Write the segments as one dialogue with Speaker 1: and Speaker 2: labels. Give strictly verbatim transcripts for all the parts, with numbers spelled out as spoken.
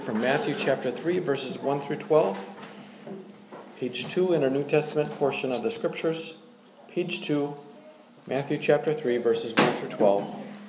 Speaker 1: From Matthew chapter three, verses one through twelve, page two in our New Testament portion of the Scriptures, page two, Matthew chapter three, verses one through twelve.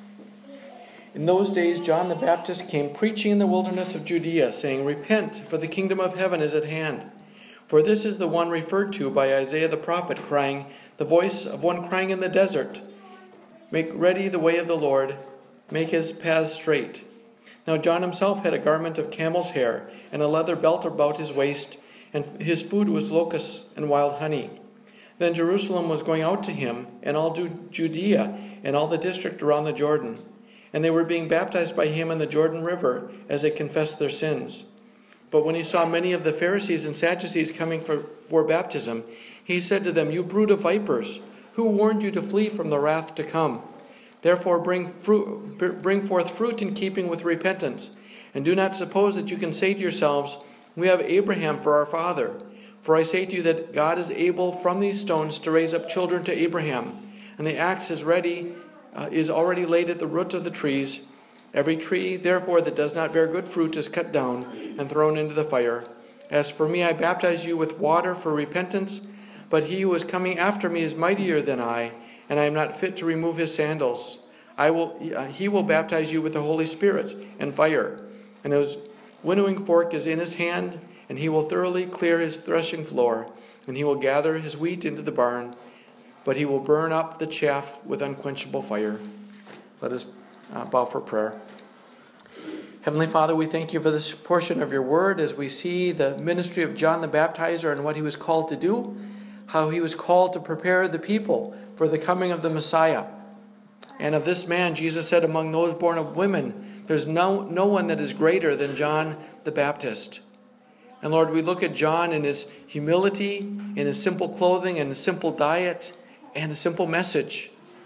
Speaker 1: In those days John the Baptist came preaching in the wilderness of Judea, saying, "Repent, for the kingdom of heaven is at hand. For this is the one referred to by Isaiah the prophet, crying, the voice of one crying in the desert, Make ready the way of the Lord, make his paths straight." Now John himself had a garment of camel's hair, and a leather belt about his waist, and his food was locusts and wild honey. Then Jerusalem was going out to him, and all Judea, and all the district around the Jordan. And they were being baptized by him in the Jordan River, as they confessed their sins. But when he saw many of the Pharisees and Sadducees coming for, for baptism, he said to them, "You brood of vipers, who warned you to flee from the wrath to come? Therefore bring fruit, bring forth fruit in keeping with repentance. And do not suppose that you can say to yourselves, 'We have Abraham for our father.' For I say to you that God is able from these stones to raise up children to Abraham. And the axe is ready, uh, is already laid at the root of the trees. Every tree, therefore, that does not bear good fruit is cut down and thrown into the fire. As for me, I baptize you with water for repentance, but he who is coming after me is mightier than I, and I am not fit to remove his sandals. I will, uh, he will baptize you with the Holy Spirit and fire. And his winnowing fork is in his hand, and he will thoroughly clear his threshing floor, and he will gather his wheat into the barn, but he will burn up the chaff with unquenchable fire." Let us uh, bow for prayer. Heavenly Father, we thank you for this portion of your word as we see the ministry of John the Baptizer and what he was called to do, how he was called to prepare the people for the coming of the Messiah. And of this man, Jesus said, among those born of women, there's no, no one that is greater than John the Baptist. And Lord, we look at John in his humility, in his simple clothing, and his simple diet, and a simple message.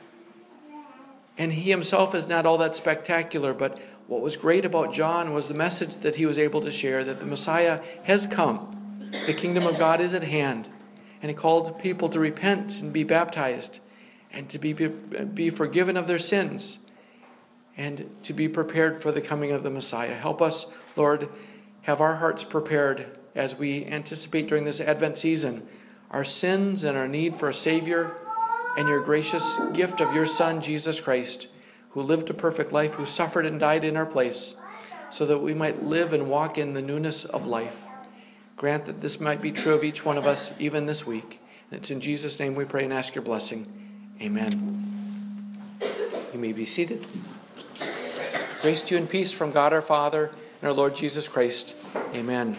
Speaker 1: And he himself is not all that spectacular, but what was great about John was the message that he was able to share, that the Messiah has come. The kingdom of God is at hand. And he called people to repent and be baptized, and to be, be forgiven of their sins, and to be prepared for the coming of the Messiah. Help us, Lord, have our hearts prepared as we anticipate during this Advent season our sins and our need for a Savior, and your gracious gift of your Son, Jesus Christ, who lived a perfect life, who suffered and died in our place, so that we might live and walk in the newness of life. Grant that this might be true of each one of us, even this week. And it's in Jesus' name we pray and ask your blessing. Amen. You may be seated. Grace to you and peace from God our Father and our Lord Jesus Christ. Amen.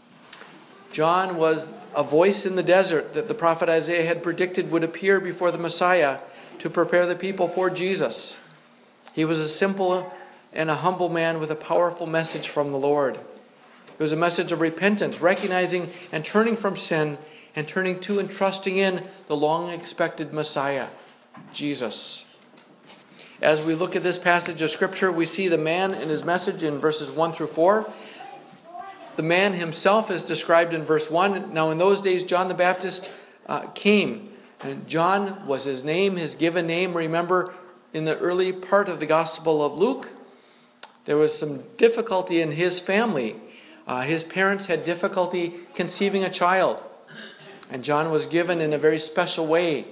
Speaker 1: John was a voice in the desert that the prophet Isaiah had predicted would appear before the Messiah to prepare the people for Jesus. He was a simple and a humble man with a powerful message from the Lord. It was a message of repentance, recognizing and turning from sin, and turning to and trusting in the long-expected Messiah, Jesus. As we look at this passage of Scripture, we see the man in his message in verses one through four. The man himself is described in verse one. Now in those days, John the Baptist uh, came. And John was his name, his given name. Remember, in the early part of the Gospel of Luke, there was some difficulty in his family. Uh, his parents had difficulty conceiving a child. And John was given in a very special way.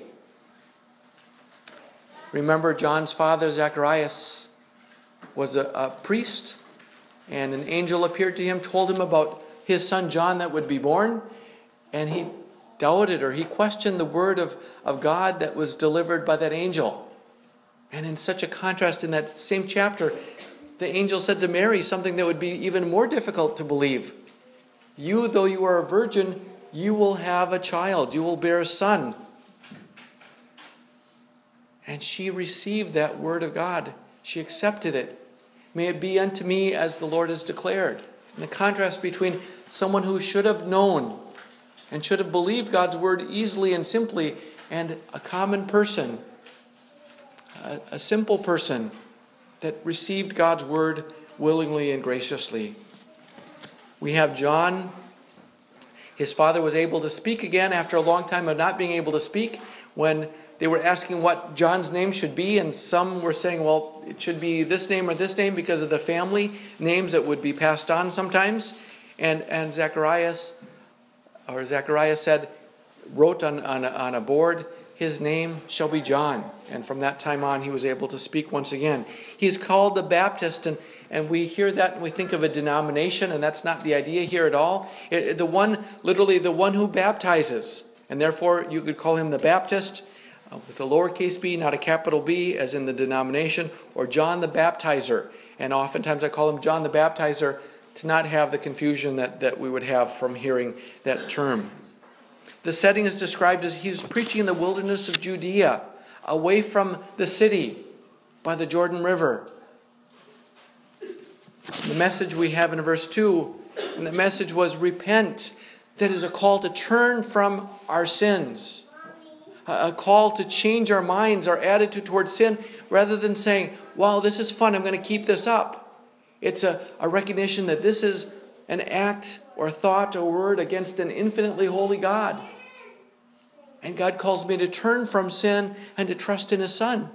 Speaker 1: Remember, John's father, Zacharias, was a, a priest, and an angel appeared to him, told him about his son John that would be born, and he doubted, or he questioned the word of, of God that was delivered by that angel. And in such a contrast, in that same chapter, the angel said to Mary something that would be even more difficult to believe. "You, though you are a virgin, you will have a child. You will bear a son." And she received that word of God. She accepted it. "May it be unto me as the Lord has declared." And the contrast between someone who should have known and should have believed God's word easily and simply, and a common person, a, a simple person that received God's word willingly and graciously. We have John. His father was able to speak again after a long time of not being able to speak when they were asking what John's name should be, and some were saying, well, it should be this name or this name because of the family names that would be passed on sometimes. And and Zacharias, or Zachariah said, wrote on, on, a, on a board, his name shall be John. And from that time on, he was able to speak once again. He is called the Baptist, and, and we hear that and we think of a denomination, and that's not the idea here at all. It, the one, literally the one who baptizes. And therefore, you could call him the Baptist, uh, with a lowercase b, not a capital B, as in the denomination, or John the Baptizer. And oftentimes I call him John the Baptizer to not have the confusion that, that we would have from hearing that term. The setting is described as he's preaching in the wilderness of Judea, away from the city by the Jordan River. The message we have in verse two, and the message was repent. That is a call to turn from our sins. A call to change our minds, our attitude towards sin, rather than saying, wow, this is fun, I'm going to keep this up. It's a, a recognition that this is an act or thought or word against an infinitely holy God. And God calls me to turn from sin and to trust in His Son.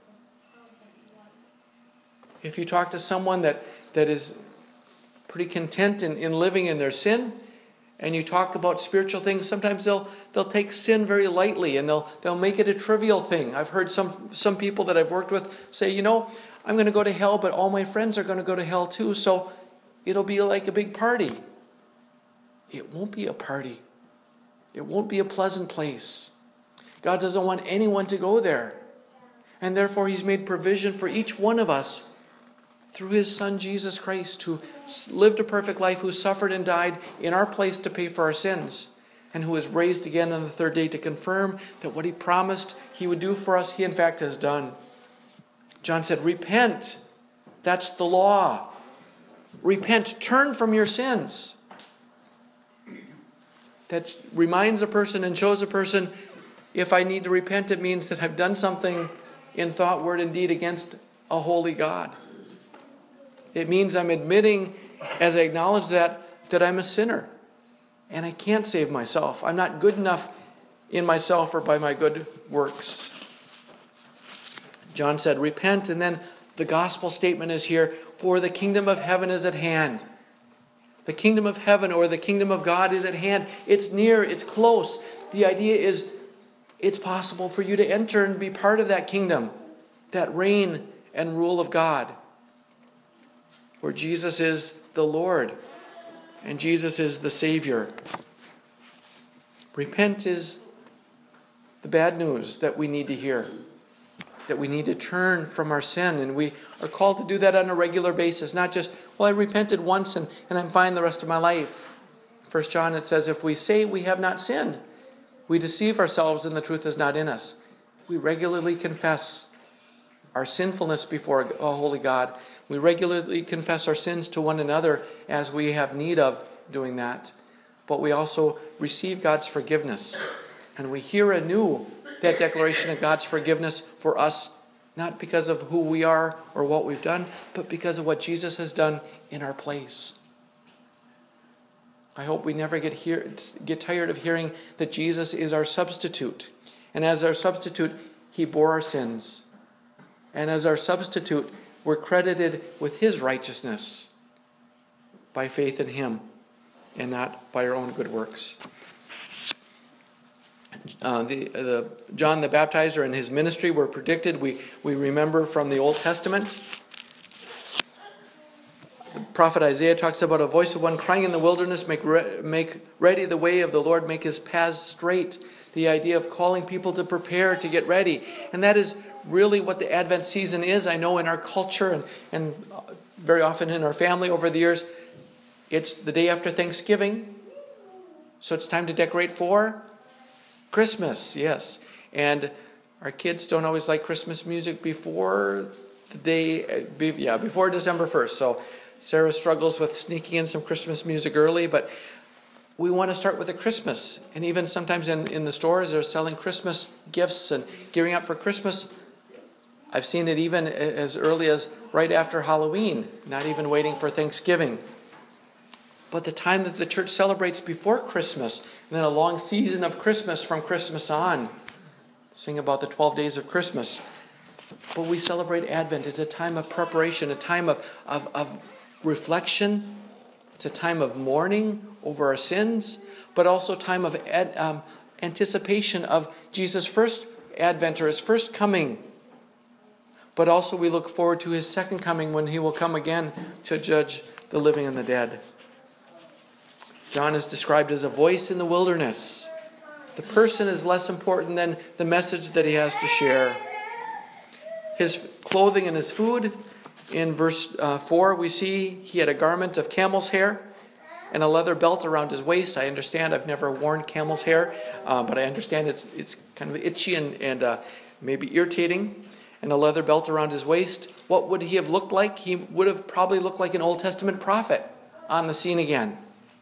Speaker 1: If you talk to someone that, that is pretty content in, in living in their sin, and you talk about spiritual things, sometimes they'll they'll take sin very lightly, and they'll they'll make it a trivial thing. I've heard some some people that I've worked with say, you know, I'm going to go to hell, but all my friends are going to go to hell too, so it'll be like a big party. It won't be a party. It won't be a pleasant place. God doesn't want anyone to go there. And therefore He's made provision for each one of us through His Son Jesus Christ, who lived a perfect life, who suffered and died in our place to pay for our sins, and who was raised again on the third day to confirm that what He promised He would do for us, He in fact has done. John said, repent. That's the law. Repent. Turn from your sins. That reminds a person and shows a person, if I need to repent, it means that I've done something in thought, word, and deed against a holy God. It means I'm admitting, as I acknowledge that, that I'm a sinner. And I can't save myself. I'm not good enough in myself or by my good works. John said, repent, and then the gospel statement is here, for the kingdom of heaven is at hand. The kingdom of heaven, or the kingdom of God, is at hand. It's near, it's close. The idea is it's possible for you to enter and be part of that kingdom, that reign and rule of God, where Jesus is the Lord and Jesus is the Savior. Repent is the bad news that we need to hear, that we need to turn from our sin, and we are called to do that on a regular basis, not just, well, I repented once and, and I'm fine the rest of my life. First John, it says, if we say we have not sinned, we deceive ourselves and the truth is not in us. We regularly confess our sinfulness before a holy God. We regularly confess our sins to one another as we have need of doing that. But we also receive God's forgiveness. And we hear anew that declaration of God's forgiveness for us, not because of who we are or what we've done, but because of what Jesus has done in our place. I hope we never get hear, get tired of hearing that Jesus is our substitute. And as our substitute, He bore our sins. And as our substitute, we're credited with His righteousness by faith in Him and not by our own good works. Uh, the, the John the Baptizer and his ministry were predicted. We, we remember from the Old Testament. The prophet Isaiah talks about a voice of one crying in the wilderness, make, re- make ready the way of the Lord, make His paths straight. The idea of calling people to prepare, to get ready. And that is really what the Advent season is. I know in our culture and, and very often in our family over the years, it's the day after Thanksgiving. So it's time to decorate for Christmas, yes. And our kids don't always like Christmas music before the day, yeah, before December first. So Sarah struggles with sneaking in some Christmas music early, but we want to start with a Christmas. And even sometimes in, in the stores, they're selling Christmas gifts and gearing up for Christmas. I've seen it even as early as right after Halloween, not even waiting for Thanksgiving. But the time that the church celebrates before Christmas, and then a long season of Christmas from Christmas on, sing about the twelve days of Christmas. But we celebrate Advent. It's a time of preparation, a time of, of, of reflection. It's a time of mourning over our sins, but also a time of ad, um, anticipation of Jesus' first advent or his first coming. But also we look forward to his second coming when he will come again to judge the living and the dead. John is described as a voice in the wilderness. The person is less important than the message that he has to share. His clothing and his food, in verse uh, four, we see he had a garment of camel's hair and a leather belt around his waist. I understand, I've never worn camel's hair, uh, but I understand it's it's kind of itchy and, and uh, maybe irritating. And a leather belt around his waist. What would he have looked like? He would have probably looked like an Old Testament prophet on the scene again.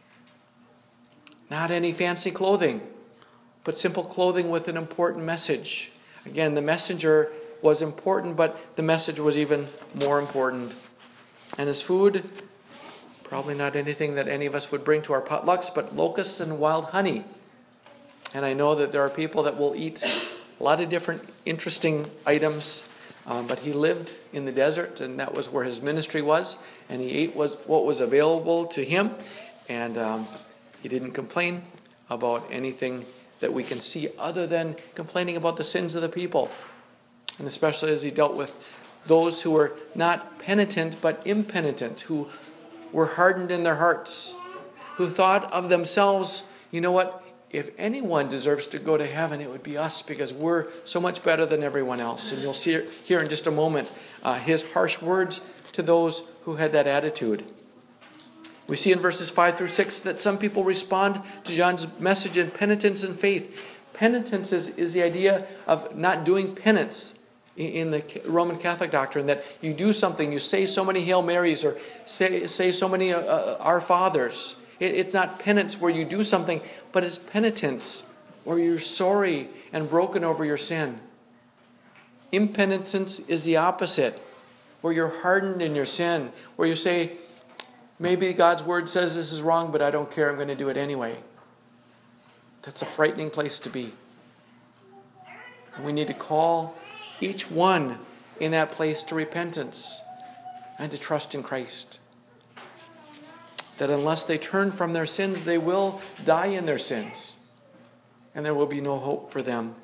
Speaker 1: Not any fancy clothing, but simple clothing with an important message. Again, the messenger was important, but the message was even more important. And his food, probably not anything that any of us would bring to our potlucks, but locusts and wild honey. And I know that there are people that will eat a lot of different interesting items, um, but he lived in the desert, and that was where his ministry was, and he ate was what was available to him, and um, he didn't complain about anything that we can see other than complaining about the sins of the people. And especially as he dealt with those who were not penitent but impenitent, who were hardened in their hearts, who thought of themselves, you know what, if anyone deserves to go to heaven, it would be us because we're so much better than everyone else. And you'll see here in just a moment uh, his harsh words to those who had that attitude. We see in verses five through six that some people respond to John's message in penitence and faith. Penitence is, is the idea of not doing penance in the Roman Catholic doctrine, that you do something, you say so many Hail Marys or say, say so many uh, uh, Our Fathers. It, it's not penance where you do something, but it's penitence where you're sorry and broken over your sin. Impenitence is the opposite, where you're hardened in your sin, where you say, maybe God's word says this is wrong, but I don't care, I'm going to do it anyway. That's a frightening place to be. And we need to call each one in that place to repentance and to trust in Christ. That unless they turn from their sins, they will die in their sins, and there will be no hope for them.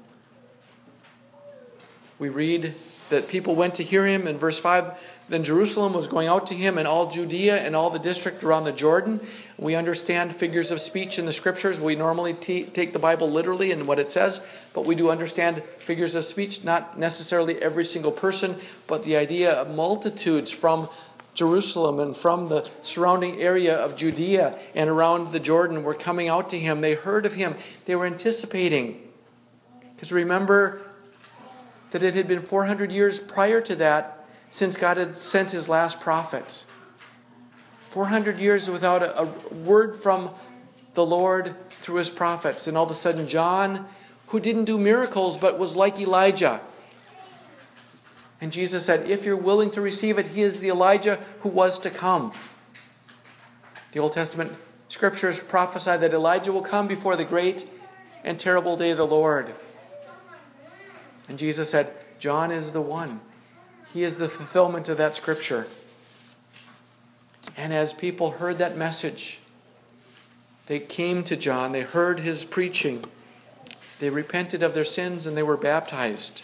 Speaker 1: We read that people went to hear him in verse five. Then Jerusalem was going out to him, and all Judea and all the district around the Jordan. We understand figures of speech in the scriptures. We normally t- take the Bible literally in what it says, but we do understand figures of speech, not necessarily every single person, but the idea of multitudes from Jerusalem and from the surrounding area of Judea and around the Jordan were coming out to him. They heard of him. They were anticipating. Because remember that it had been four hundred years prior to that since God had sent his last prophet. four hundred years without a, a word from the Lord through his prophets. And all of a sudden John, who didn't do miracles but was like Elijah. And Jesus said, if you're willing to receive it, he is the Elijah who was to come. The Old Testament scriptures prophesy that Elijah will come before the great and terrible day of the Lord. And Jesus said, John is the one. He is the fulfillment of that scripture. And as people heard that message, they came to John, they heard his preaching, they repented of their sins, and they were baptized.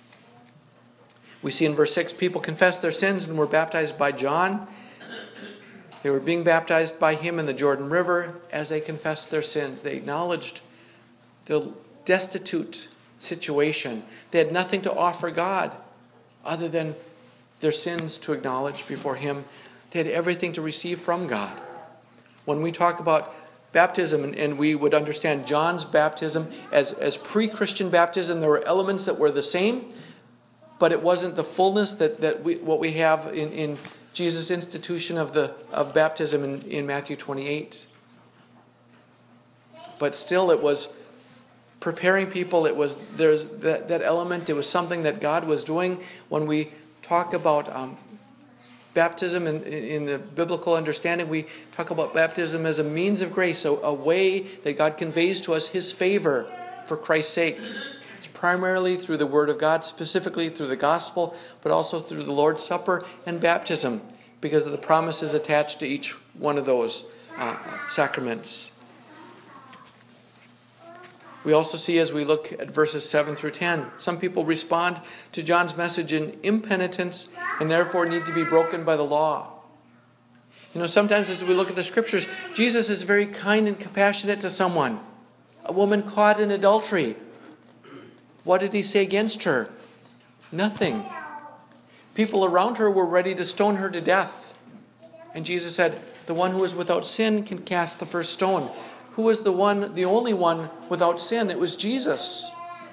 Speaker 1: We see in verse six, people confessed their sins and were baptized by John. They were being baptized by him in the Jordan River as they confessed their sins. They acknowledged their destitute situation. They had nothing to offer God other than their sins to acknowledge before him. They had everything to receive from God. When we talk about baptism, and, and we would understand John's baptism as, as pre-Christian baptism, there were elements that were the same, but it wasn't the fullness that, that we, what we have in, in Jesus' institution of, the, of baptism in, in Matthew twenty-eight. But still it was preparing people. It was there's that, that element. It was something that God was doing. When we talk about um, baptism in, in the biblical understanding, we talk about baptism as a means of grace, a, a way that God conveys to us his favor for Christ's sake. It's primarily through the Word of God, specifically through the gospel, but also through the Lord's Supper and baptism, because of the promises attached to each one of those uh, sacraments. We also see, as we look at verses seven through ten, some people respond to John's message in impenitence and therefore need to be broken by the law. You know, sometimes as we look at the Scriptures, Jesus is very kind and compassionate to someone. A woman caught in adultery. What did he say against her? Nothing. People around her were ready to stone her to death. And Jesus said, the one who is without sin can cast the first stone. Who was the one, the only one without sin? It was Jesus.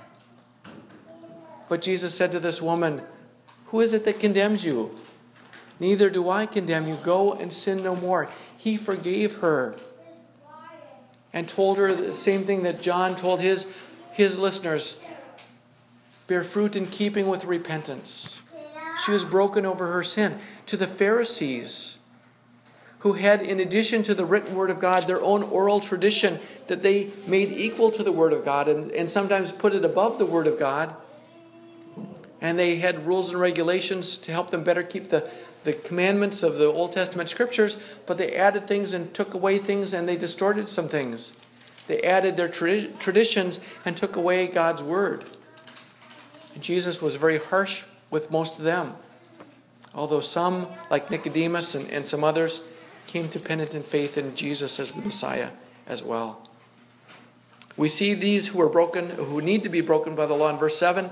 Speaker 1: But Jesus said to this woman, who is it that condemns you? Neither do I condemn you. Go and sin no more. He forgave her and told her the same thing that John told his, his listeners. Bear fruit in keeping with repentance. She was broken over her sin. To the Pharisees, who had, in addition to the written Word of God, their own oral tradition that they made equal to the Word of God and, and sometimes put it above the Word of God. And they had rules and regulations to help them better keep the, the commandments of the Old Testament Scriptures, but they added things and took away things and they distorted some things. They added their tra- traditions and took away God's Word. And Jesus was very harsh with most of them. Although some, like Nicodemus and, and some others, came to penitent faith in Jesus as the Messiah as well. We see these who are broken, who need to be broken by the law in verse seven.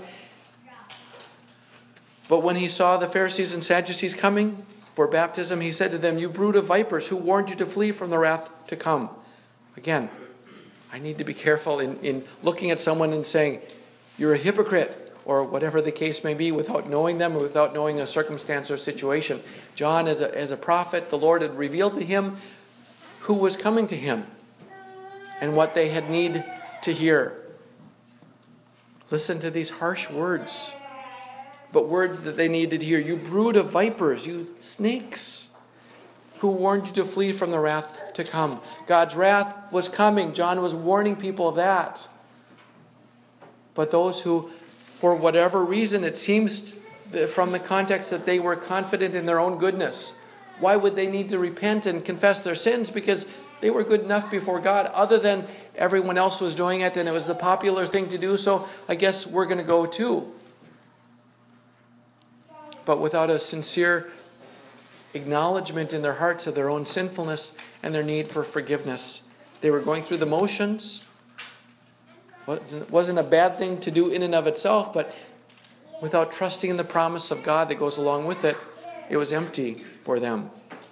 Speaker 1: But when he saw the Pharisees and Sadducees coming for baptism, he said to them, you brood of vipers, who warned you to flee from the wrath to come? Again, I need to be careful in, in looking at someone and saying, you're a hypocrite, or whatever the case may be, without knowing them or without knowing a circumstance or situation. John, as a, as a prophet, the Lord had revealed to him who was coming to him and what they had need to hear. Listen to these harsh words, but words that they needed to hear. You brood of vipers, you snakes, who warned you to flee from the wrath to come. God's wrath was coming. John was warning people of that. But those who, for whatever reason, it seems from the context that they were confident in their own goodness. Why would they need to repent and confess their sins? Because they were good enough before God, other than everyone else was doing it and it was the popular thing to do, so I guess we're going to go too. But without a sincere acknowledgement in their hearts of their own sinfulness and their need for forgiveness. They were going through the motions. It wasn't a bad thing to do in and of itself, but without trusting in the promise of God that goes along with it, it was empty for them.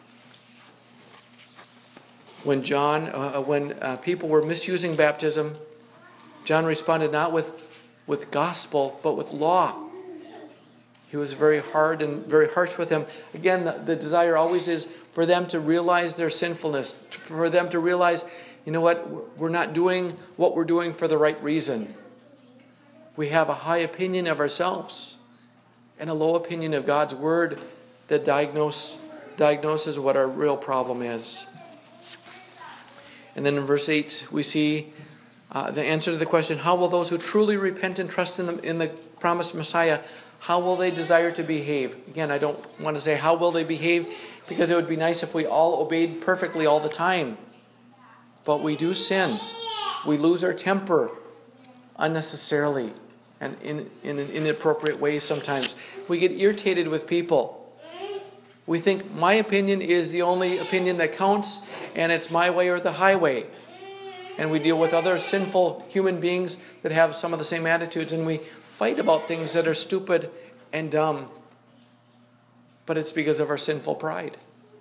Speaker 1: When John, uh, when uh, people were misusing baptism, John responded not with, with gospel, but with law. He was very hard and very harsh with them. Again, the, the desire always is for them to realize their sinfulness, for them to realize, you know what, we're not doing what we're doing for the right reason. We have a high opinion of ourselves and a low opinion of God's Word that diagnose, diagnoses what our real problem is. And then in verse eight, we see uh, the answer to the question, how will those who truly repent and trust in the, in the promised Messiah, how will they desire to behave? Again, I don't want to say how will they behave, because it would be nice if we all obeyed perfectly all the time. But we do sin. We lose our temper unnecessarily and in, in an inappropriate way sometimes. We get irritated with people. We think my opinion is the only opinion that counts, and it's my way or the highway. And we deal with other sinful human beings that have some of the same attitudes, and we fight about things that are stupid and dumb. But it's because of our sinful pride.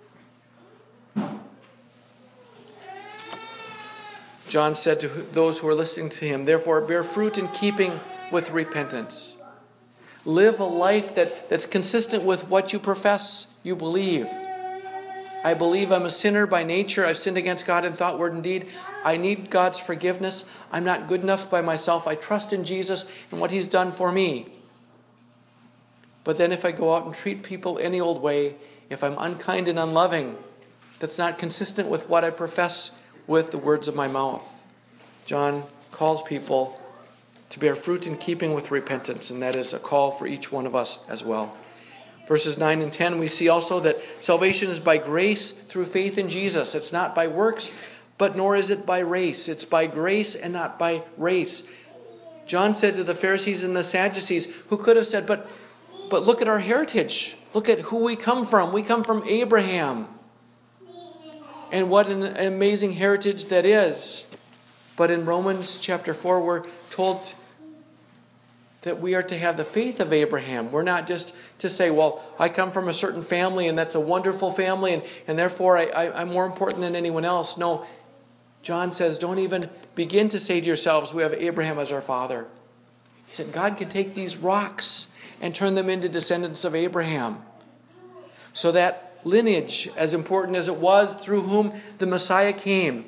Speaker 1: John said to those who were listening to him, therefore bear fruit in keeping with repentance. Live a life that, that's consistent with what you profess you believe. I believe I'm a sinner by nature. I've sinned against God in thought, word, and deed. I need God's forgiveness. I'm not good enough by myself. I trust in Jesus and what He's done for me. But then if I go out and treat people any old way, if I'm unkind and unloving, that's not consistent with what I profess with the words of my mouth. John calls people to bear fruit in keeping with repentance, and that is a call for each one of us as well. Verses nine and ten, we see also that salvation is by grace through faith in Jesus. It's not by works, but nor is it by race. It's by grace and not by race. John said to the Pharisees and the Sadducees, who could have said, but, but look at our heritage. Look at who we come from. We come from Abraham. And what an amazing heritage that is. But in Romans chapter four, we're told that we are to have the faith of Abraham. We're not just to say, well, I come from a certain family and that's a wonderful family and, and therefore I, I, I'm more important than anyone else. No, John says, don't even begin to say to yourselves, we have Abraham as our father. He said, God can take these rocks and turn them into descendants of Abraham. So that lineage, as important as it was through whom the Messiah came,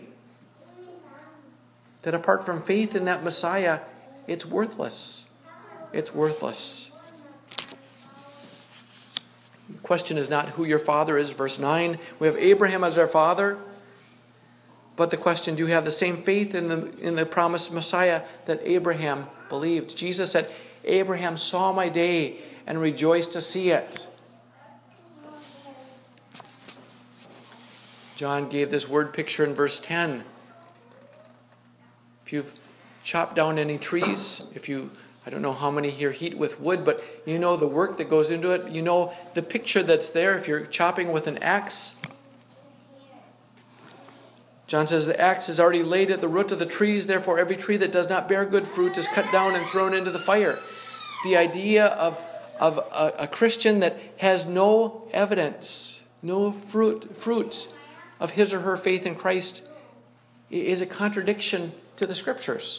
Speaker 1: that apart from faith in that Messiah, it's worthless. It's worthless. The question is not who your father is, verse nine. We have Abraham as our father. But the question, do you have the same faith in the, in the promised Messiah that Abraham believed? Jesus said, Abraham saw my day and rejoiced to see it. John gave this word picture in verse ten. If you've chopped down any trees, if you, I don't know how many here heat with wood, but you know the work that goes into it. You know the picture that's there if you're chopping with an axe. John says the axe is already laid at the root of the trees, therefore every tree that does not bear good fruit is cut down and thrown into the fire. The idea of, of a, a Christian that has no evidence, no fruit, fruits of his or her faith in Christ is a contradiction to the Scriptures.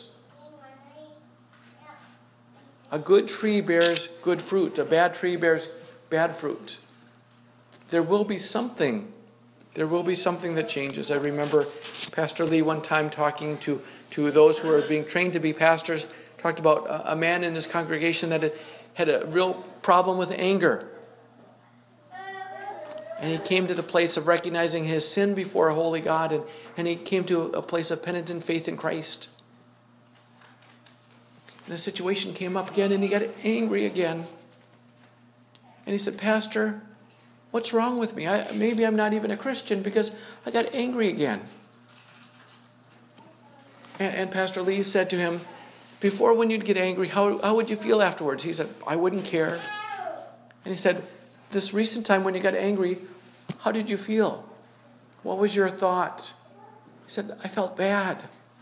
Speaker 1: A good tree bears good fruit. A bad tree bears bad fruit. There will be something. There will be something that changes. I remember Pastor Lee one time talking to, to those who are being trained to be pastors, talked about a, a man in his congregation that had, had a real problem with anger. And he came to the place of recognizing his sin before a holy God, and, and he came to a place of penitent faith in Christ. And the situation came up again, and he got angry again. And he said, Pastor, what's wrong with me? I, maybe I'm not even a Christian because I got angry again. And, and Pastor Lee said to him, before when you'd get angry, how, how would you feel afterwards? He said, I wouldn't care. And he said, this recent time when you got angry, how did you feel? What was your thought? He said, I felt bad.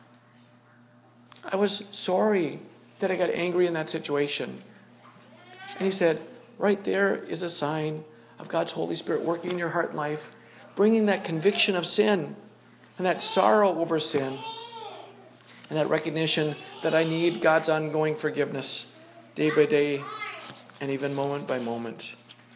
Speaker 1: I was sorry that I got angry in that situation. And he said, right there is a sign of God's Holy Spirit working in your heart and life, bringing that conviction of sin and that sorrow over sin and that recognition that I need God's ongoing forgiveness day by day and even moment by moment.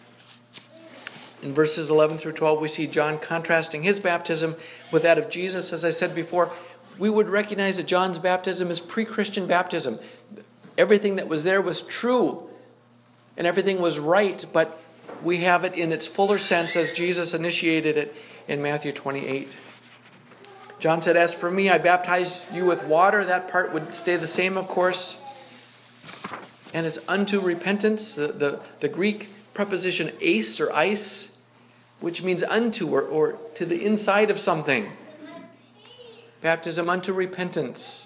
Speaker 1: In verses eleven through twelve, we see John contrasting his baptism with that of Jesus. As I said before, we would recognize that John's baptism is pre-Christian baptism. Everything that was there was true and everything was right, but we have it in its fuller sense as Jesus initiated it in Matthew twenty-eight. John said, as for me, I baptize you with water. That part would stay the same, of course. And it's unto repentance. The, the, the Greek preposition eis or eis, which means unto or, or to the inside of something. Baptism unto repentance.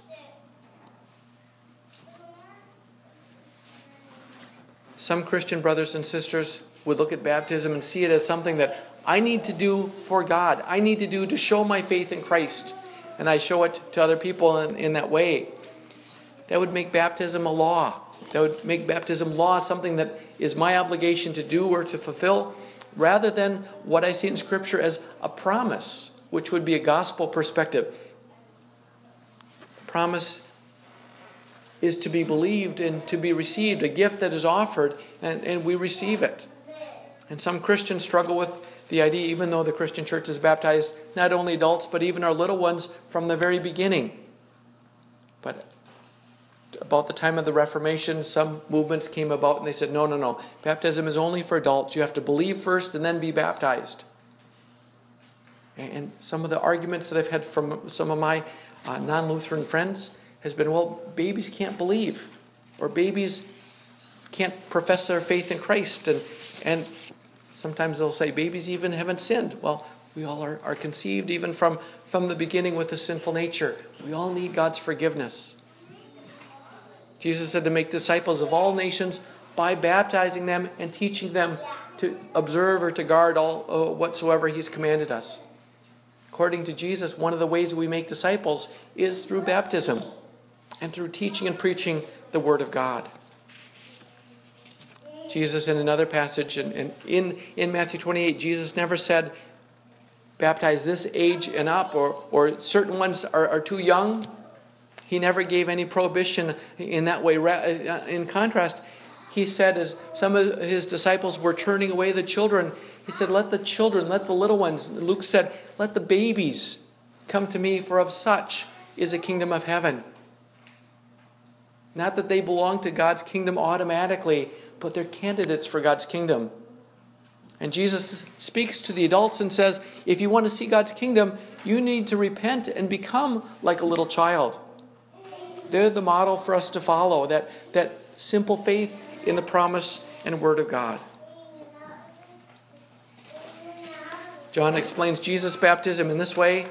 Speaker 1: Some Christian brothers and sisters would look at baptism and see it as something that I need to do for God. I need to do to show my faith in Christ. And I show it to other people in, in that way. That would make baptism a law. That would make baptism law something that is my obligation to do or to fulfill, rather than what I see in Scripture as a promise, which would be a gospel perspective. Promise is to be believed and to be received, a gift that is offered, and, and we receive it. And some Christians struggle with the idea, even though the Christian church has baptized not only adults, but even our little ones from the very beginning. But about the time of the Reformation, some movements came about and they said, no, no, no, baptism is only for adults. You have to believe first and then be baptized. And some of the arguments that I've had from some of my uh, non-Lutheran friends has been, well, babies can't believe, or babies can't profess their faith in Christ. And, and sometimes they'll say babies even haven't sinned. Well, we all are, are conceived even from, from the beginning with a sinful nature. We all need God's forgiveness. Jesus said to make disciples of all nations by baptizing them and teaching them to observe or to guard all uh, whatsoever He's commanded us. According to Jesus, one of the ways we make disciples is through baptism and through teaching and preaching the Word of God. Jesus, in another passage, and in, in, in Matthew twenty-eight, Jesus never said, baptize this age and up, or, or certain ones are, are too young. He never gave any prohibition in that way. In contrast, He said, as some of His disciples were turning away the children, He said, let the children, let the little ones, Luke said, let the babies come to me, for of such is the kingdom of heaven. Not that they belong to God's kingdom automatically, but they're candidates for God's kingdom. And Jesus speaks to the adults and says, if you want to see God's kingdom, you need to repent and become like a little child. They're the model for us to follow, that, that simple faith in the promise and word of God. John explains Jesus' baptism in this way.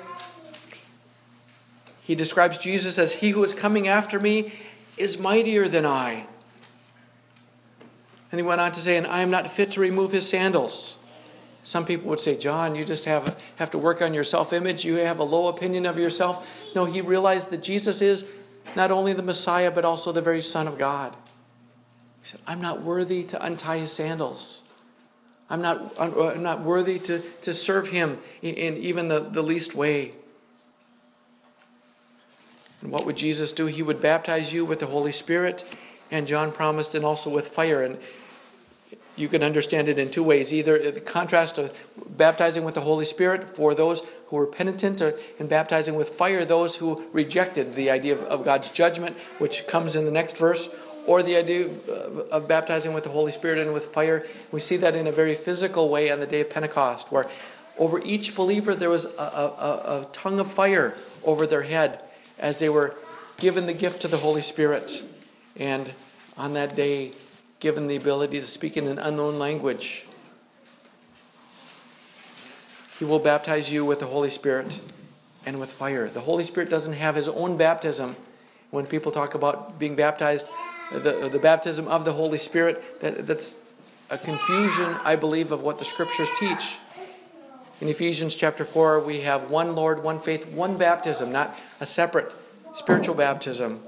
Speaker 1: He describes Jesus as, he who is coming after me is mightier than I. And he went on to say, and I am not fit to remove his sandals. Some people would say, John, you just have, have to work on your self-image. You have a low opinion of yourself. No, he realized that Jesus is not only the Messiah, but also the very Son of God. He said, I'm not worthy to untie his sandals. I'm not, I'm not worthy to, to serve him in, in even the, the least way. And what would Jesus do? He would baptize you with the Holy Spirit, and John promised, and also with fire. And you can understand it in two ways. Either the contrast of baptizing with the Holy Spirit for those who were penitent, or, and baptizing with fire those who rejected the idea of, of God's judgment, which comes in the next verse, or the idea of, of baptizing with the Holy Spirit and with fire. We see that in a very physical way on the day of Pentecost, where over each believer there was a, a, a tongue of fire over their head as they were given the gift of the Holy Spirit. And on that day, given the ability to speak in an unknown language. He will baptize you with the Holy Spirit and with fire. The Holy Spirit doesn't have his own baptism. When people talk about being baptized, the, the baptism of the Holy Spirit, that, that's a confusion, I believe, of what the Scriptures teach. In Ephesians chapter four, we have one Lord, one faith, one baptism, not a separate spiritual baptism.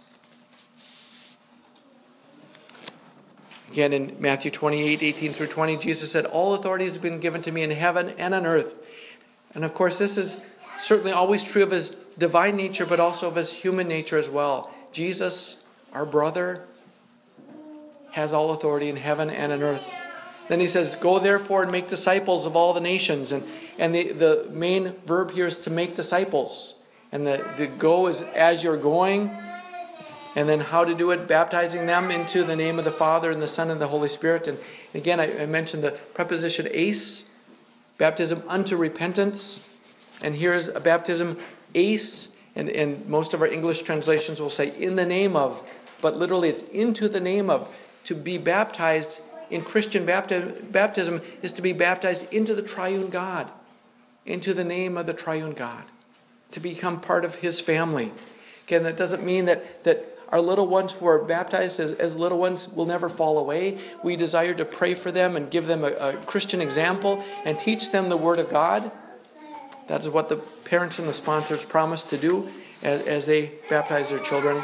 Speaker 1: Again, in Matthew twenty-eight, eighteen through twenty, Jesus said, all authority has been given to me in heaven and on earth. And of course, this is certainly always true of his divine nature, but also of his human nature as well. Jesus, our brother, has all authority in heaven and on earth. Then he says, go therefore and make disciples of all the nations. And, and the, the main verb here is to make disciples. And the, the go is as you're going. And then how to do it, baptizing them into the name of the Father and the Son and the Holy Spirit. And again, I, I mentioned the preposition eis, baptism unto repentance. And here's a baptism eis, and, and most of our English translations will say in the name of, but literally it's into the name of. To be baptized in Christian bapti- baptism is to be baptized into the triune God, into the name of the triune God, to become part of his family. Again, that doesn't mean that, that our little ones who are baptized as, as little ones will never fall away. We desire to pray for them and give them a, a Christian example and teach them the Word of God. That is what the parents and the sponsors promise to do as, as they baptize their children.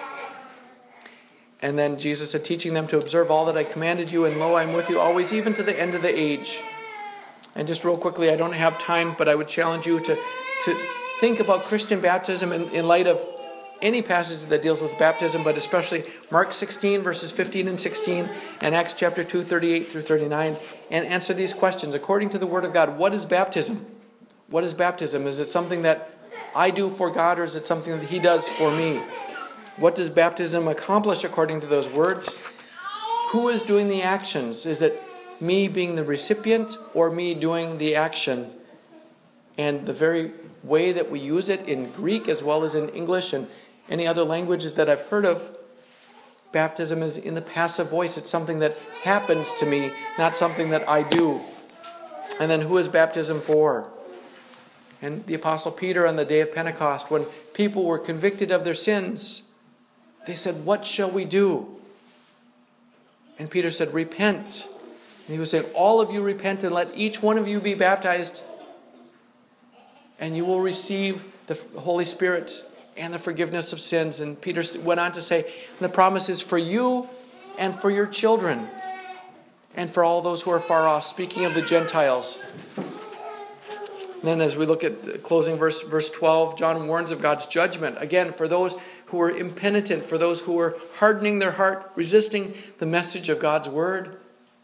Speaker 1: And then Jesus said, teaching them to observe all that I commanded you, and lo, I am with you always, even to the end of the age. And just real quickly, I don't have time, but I would challenge you to, to think about Christian baptism in, in light of any passage that deals with baptism, but especially Mark sixteen, verses fifteen and sixteen, and Acts chapter two, thirty-eight through thirty-nine, and answer these questions. According to the Word of God, what is baptism? What is baptism? Is it something that I do for God, or is it something that he does for me? What does baptism accomplish according to those words? Who is doing the actions? Is it me being the recipient or me doing the action? And the very way that we use it in Greek as well as in English and Any other languages that I've heard of, baptism is in the passive voice. It's something that happens to me, not something that I do. And then who is baptism for? And the Apostle Peter on the day of Pentecost, when people were convicted of their sins, they said, "What shall we do?" And Peter said, "Repent." And he was saying, "All of you repent and let each one of you be baptized, and you will receive the Holy Spirit and the forgiveness of sins." And Peter went on to say, the promise is for you and for your children and for all those who are far off, speaking of the Gentiles. And then as we look at the closing verse, verse twelve, John warns of God's judgment. Again, for those who were impenitent, for those who were hardening their heart, resisting the message of God's word.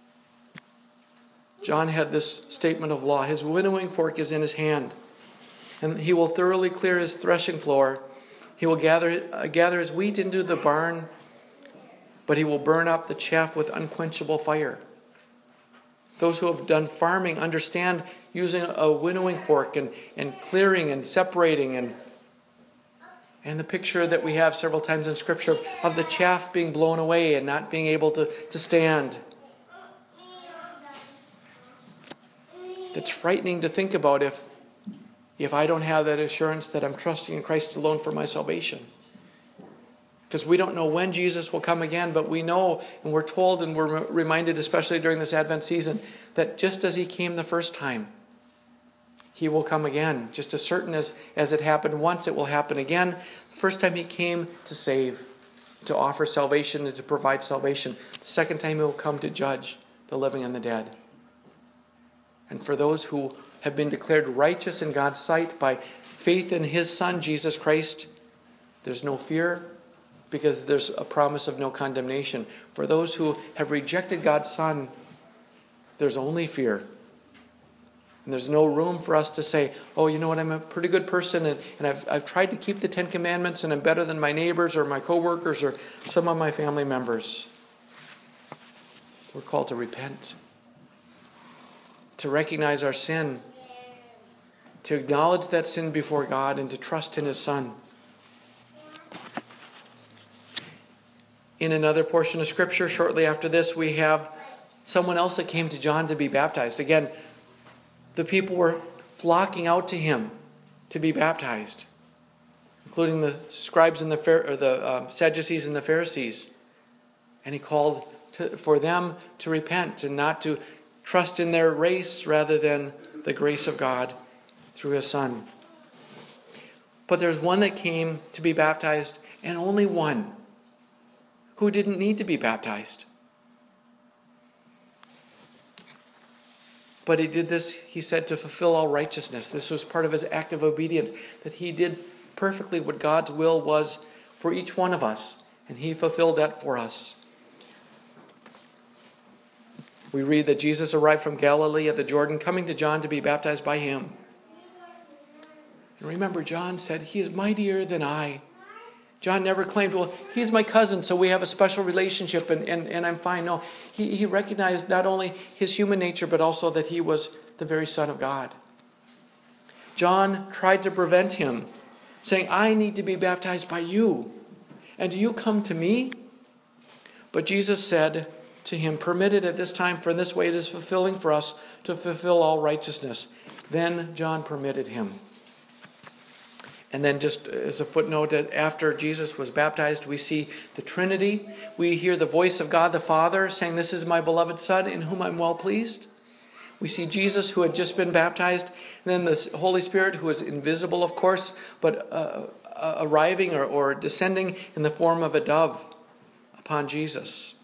Speaker 1: John had this statement of law. His winnowing fork is in his hand, and he will thoroughly clear his threshing floor. He will gather, uh, gather his wheat into the barn, but he will burn up the chaff with unquenchable fire. Those who have done farming understand using a winnowing fork and, and clearing and separating, and, and the picture that we have several times in Scripture of, of the chaff being blown away and not being able to, to stand. It's frightening to think about if if I don't have that assurance that I'm trusting in Christ alone for my salvation. Because we don't know when Jesus will come again, but we know, and we're told, and we're reminded, especially during this Advent season, that just as he came the first time, he will come again. Just as certain as, as it happened once, it will happen again. The first time he came to save, to offer salvation, and to provide salvation. The second time he will come to judge the living and the dead. And for those who have been declared righteous in God's sight by faith in his Son, Jesus Christ, there's no fear, because there's a promise of no condemnation. For those who have rejected God's Son, there's only fear. And there's no room for us to say, "Oh, you know what, I'm a pretty good person, and, and I've, I've tried to keep the Ten Commandments, and I'm better than my neighbors or my coworkers or some of my family members." We're called to repent, to recognize our sin, to acknowledge that sin before God, and to trust in his Son. In another portion of Scripture, shortly after this, we have someone else that came to John to be baptized. Again, the people were flocking out to him to be baptized, including the scribes and the or the uh, Sadducees and the Pharisees. And he called to, for them to repent and not to trust in their race rather than the grace of God through his Son. But there's one that came to be baptized, and only one who didn't need to be baptized. But he did this, he said, to fulfill all righteousness. This was part of his act of obedience, that he did perfectly what God's will was for each one of us, and he fulfilled that for us. We read that Jesus arrived from Galilee at the Jordan, coming to John to be baptized by him. And remember, John said, "He is mightier than I." John never claimed, "Well, he's my cousin, so we have a special relationship and, and, and I'm fine." No, he, he recognized not only his human nature, but also that he was the very Son of God. John tried to prevent him, saying, "I need to be baptized by you, and do you come to me?" But Jesus said to him, "Permit it at this time, for in this way it is fulfilling for us to fulfill all righteousness." Then John permitted him. And then just as a footnote, that after Jesus was baptized, we see the Trinity. We hear the voice of God the Father saying, "This is my beloved Son, in whom I'm well pleased." We see Jesus, who had just been baptized, and then the Holy Spirit, who is invisible, of course, but uh, uh, arriving or, or descending in the form of a dove upon Jesus.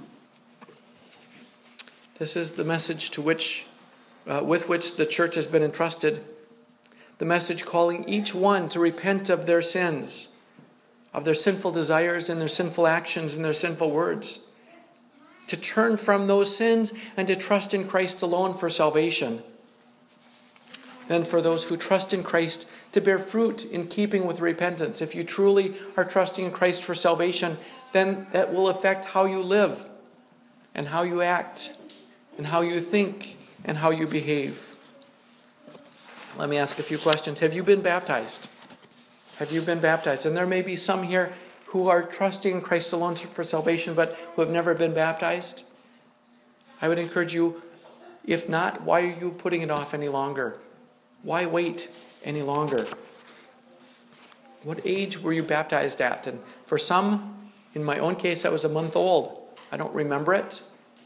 Speaker 1: This is the message to which, uh, with which the church has been entrusted. The message calling each one to repent of their sins, of their sinful desires and their sinful actions and their sinful words, to turn from those sins and to trust in Christ alone for salvation. And for those who trust in Christ, to bear fruit in keeping with repentance. If you truly are trusting in Christ for salvation, then that will affect how you live and how you act and how you think and how you behave. Let me ask a few questions. Have you been baptized? Have you been baptized? And there may be some here who are trusting in Christ alone for salvation, but who have never been baptized. I would encourage you, if not, why are you putting it off any longer? Why wait any longer? What age were you baptized at? And for some, in my own case, I was a month old. I don't remember it.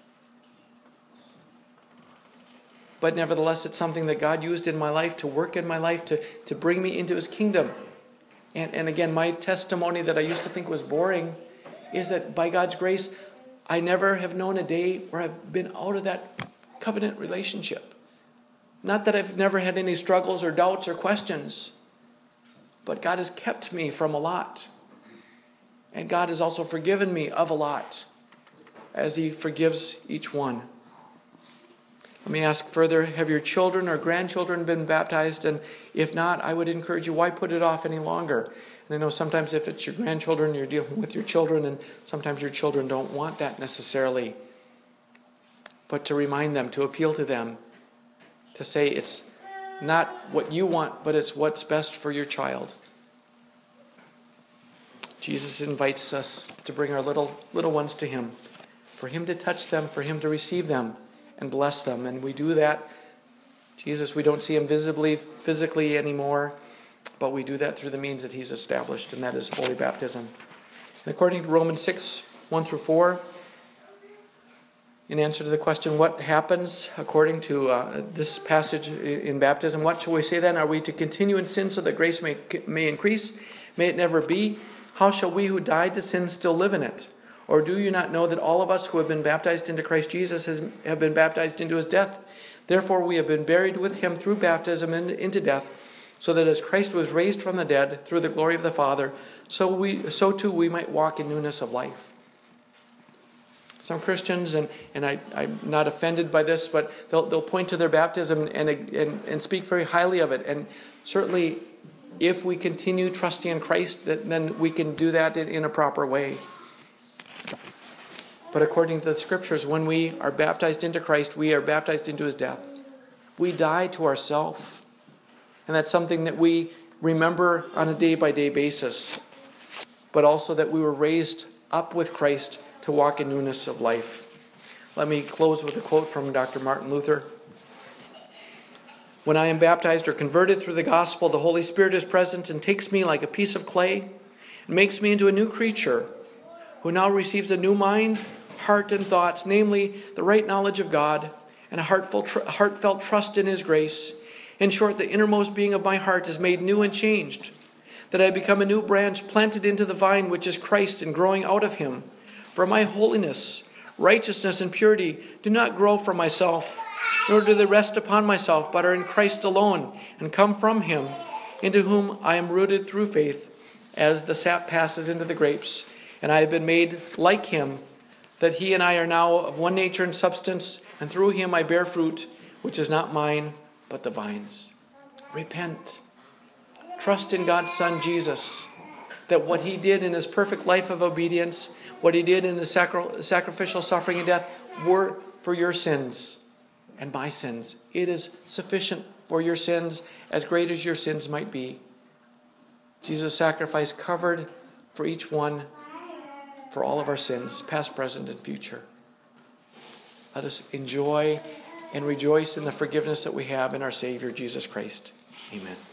Speaker 1: But nevertheless, it's something that God used in my life to work in my life, to, to bring me into his kingdom. And, and again, my testimony that I used to think was boring is that by God's grace, I never have known a day where I've been out of that covenant relationship. Not that I've never had any struggles or doubts or questions, but God has kept me from a lot. And God has also forgiven me of a lot, as he forgives each one. Let me ask further, have your children or grandchildren been baptized? And if not, I would encourage you, why put it off any longer? And I know sometimes if it's your grandchildren, you're dealing with your children, and sometimes your children don't want that necessarily. But to remind them, to appeal to them, to say it's not what you want, but it's what's best for your child. Jesus invites us to bring our little little ones to him, for him to touch them, for him to receive them and bless them. And we do that. Jesus, we don't see him visibly, physically anymore, but we do that through the means that he's established, and that is holy baptism. And according to Romans six, one through four, in answer to the question, what happens according to uh, this passage in baptism? What shall we say then? Are we to continue in sin so that grace may, may increase? May it never be. How shall we who died to sin still live in it? Or do you not know that all of us who have been baptized into Christ Jesus has, have been baptized into his death? Therefore we have been buried with him through baptism into death, so that as Christ was raised from the dead through the glory of the Father, so we, so too we might walk in newness of life. Some Christians, and, and I, I'm not offended by this, but they'll, they'll point to their baptism and, and, and speak very highly of it. And certainly, if we continue trusting in Christ, then we can do that in, in a proper way. But according to the Scriptures, when we are baptized into Christ, we are baptized into his death. We die to ourselves. And that's something that we remember on a day-by-day basis. But also that we were raised up with Christ to walk in newness of life. Let me close with a quote from Doctor Martin Luther. When I am baptized or converted through the gospel, the Holy Spirit is present and takes me like a piece of clay and makes me into a new creature who now receives a new mind, heart, and thoughts, namely the right knowledge of God and a heartfelt, tr- heartfelt trust in his grace. In short, the innermost being of my heart is made new and changed, that I become a new branch planted into the vine which is Christ and growing out of him. For my holiness, righteousness, and purity do not grow from myself, nor do they rest upon myself, but are in Christ alone, and come from him, into whom I am rooted through faith, as the sap passes into the grapes. And I have been made like him, that he and I are now of one nature and substance, and through him I bear fruit, which is not mine, but the vine's. Repent. Trust in God's Son, Jesus, that what he did in his perfect life of obedience, what he did in his sacri- sacrificial suffering and death, were for your sins and my sins. It is sufficient for your sins, as great as your sins might be. Jesus' sacrifice covered for each one, for all of our sins, past, present, and future. Let us enjoy and rejoice in the forgiveness that we have in our Savior, Jesus Christ. Amen.